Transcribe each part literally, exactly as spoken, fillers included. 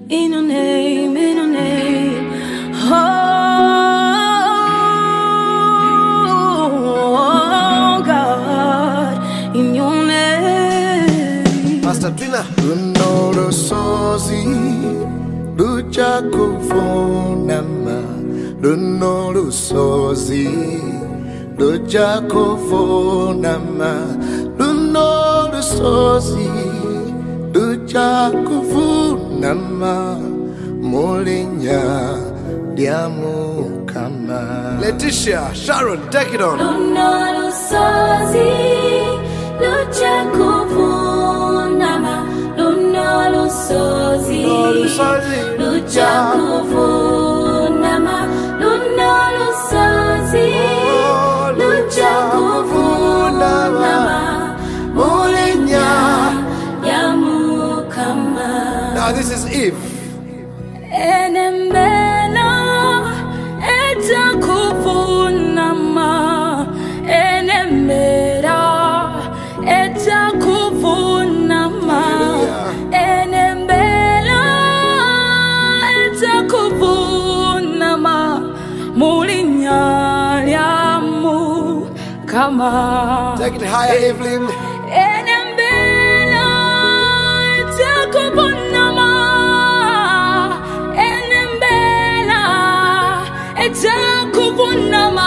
in your name, in your name. Oh, God, in your name. Pastor Twina. Lunolo sozi, lucha kuvunama. Lunolo sozi, lucha kuvunama. Lunolo sozi, lucha kuvunama. Molinya diamu kama. Letitia, Sharon, take it on. Lunolo sozi, lucha kuvunama. Lunolo sozi, lucha kuvunama. Lunolo sozi, lucha kuvunama. Molinya yamukama. Now this is Eve. Enembela eta kuvunama. Enembela eta kuvunama. Enembela eta kuvunama. Mulinya lyamu kama. Take it higher, Evelyn. Enembela eta kuvunama. Etakuvunama,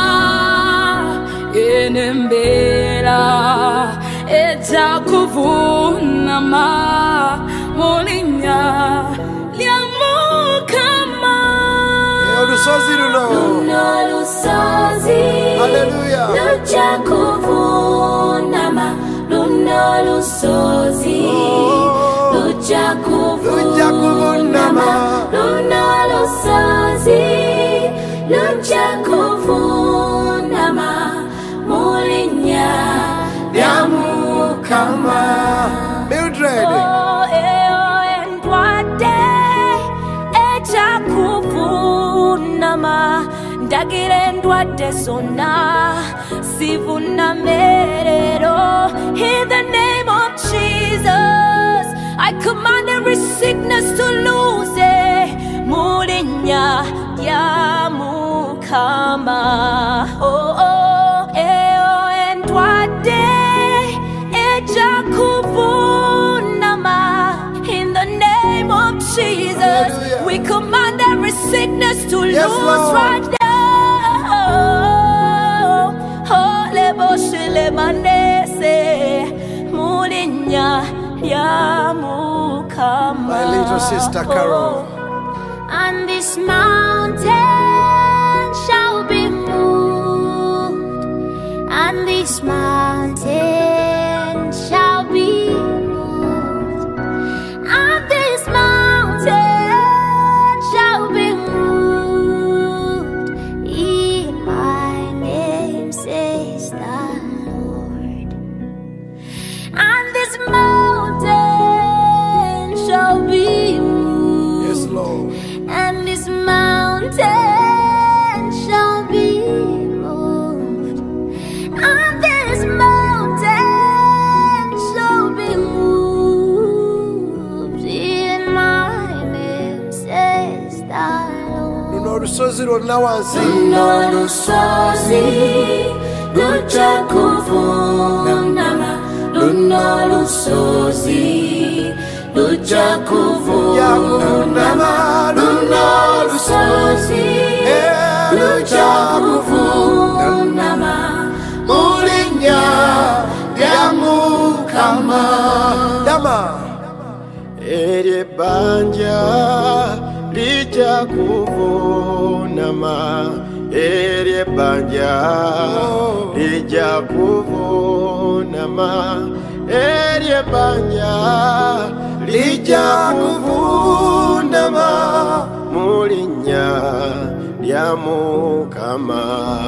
enembela, etakuvunama, molinya liamukama. Lunolo sozi, hallelujah. lucha kuvunama, lunolo sozi, lucha kuvunama, lunolo sozi. Lucha kuvunama, mulinya yamukama. Mildred. Oh, eo endwade, echa kuvunama. Ndagire endwade sona, sivuna merero. In the name of Jesus, I command every sickness to lose it. Mulinya yamukama. Oh, oh, eo endwade, echa kuvunama. In the name of Jesus, hallelujah. we command every sickness to Yes, lose Lord. right now. Oh, lebo shile manese, mulinya yamukama. My little sister Carol. And this mountain shall be moved, and this mountain shall be moved, and this mountain shall be moved. In my name, says the Lord, and this mountain shall be moved. Yes, Lord. And this mountain shall be moved, and this mountain shall be moved. In my name, says the Lord. Lunolo sozi lunawansi. Lunolo sozi, lucha kuvunama. Lunolo sozi, lucha kuvunama. Lunolo sozi, lucha kuvunama. Mulinya yamukama. Dama. Ere banja lija kuvunama. Ere banja lija kuvunama. Ere banja lija kuvunama. Mulinya lyamukama.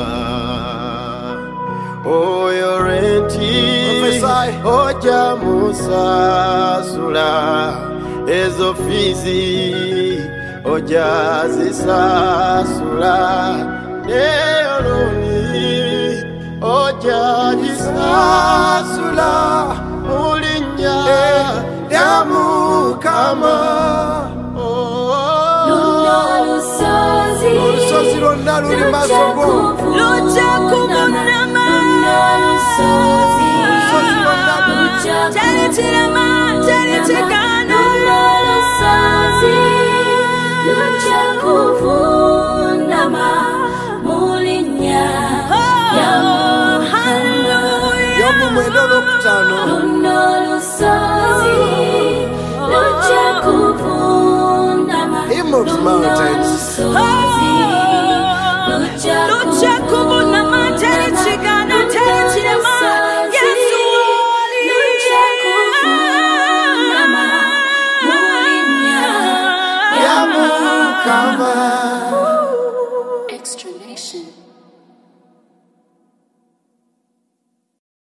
Oyo renti oja musasula. Ezo fizi oja zisasula. Neoloni oja jisasula. Mulinya lyamukama. Oh. luli masongo lucha kubunama chalichirama chalichikana lucha kubunama mulinya Yobu mwendo lokutano He moves mountains. lucha kubunama chalichikana chalichirama Yesu lucha kubunama mulinya Yamu kama